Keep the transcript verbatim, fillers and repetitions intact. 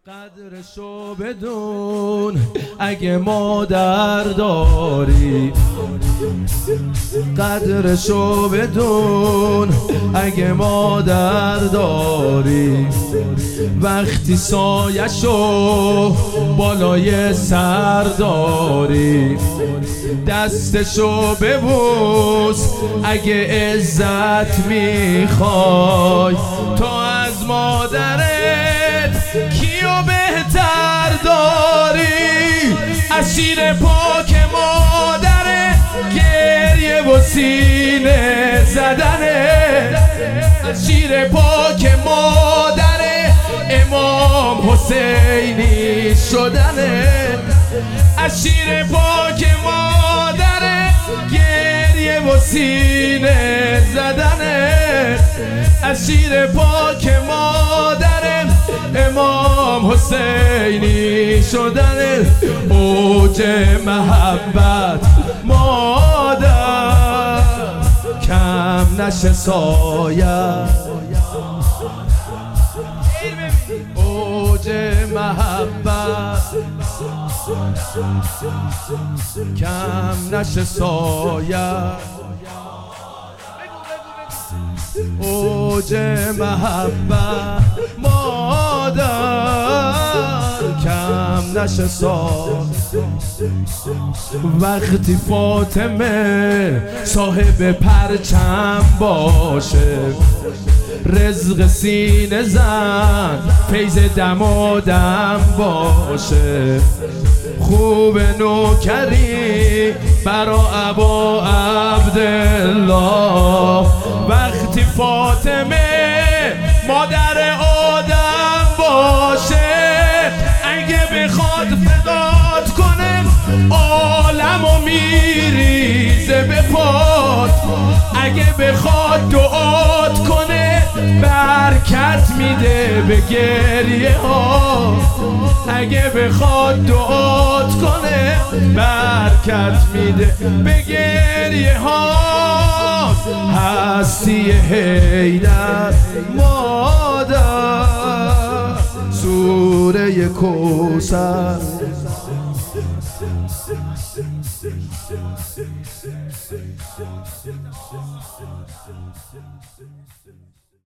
قدرشو بدون اگه مادر داری، قدرشو بدون اگه مادر داری، وقتی سایشو بالای سر داری، دستشو ببوس اگه عزت میخوای، تو از مادرت کیو بهتر داری؟ اسیر پاک مادر گریه و سینه زدنه، اسیر پاک مادر امام حسینی شدنه، اسیر پاک مادر گریه و سینه زدنه، اسیر پاک مادر امام حسینی شدن. اوج محبت مادر کم نشه سایه، اوج محبت کم نشه سایه، اوج محبت مادر کم نشه سایه. وقتی فاطمه صاحب پرچم باشه، رزق سینه زن فیض دم و دم باشه، خوب نوکری برا ابا عبدالله. وقتی فاطمه مادر آدم باشه، اگه بخواد فدات کنه عالمو میریزه به پات، اگه بخواد دعات کنه برکت میده به گریه ها، اگه بخواد دعات کنه برکت میده به گریه ها. هستی حیدر مادر سوره کوثر،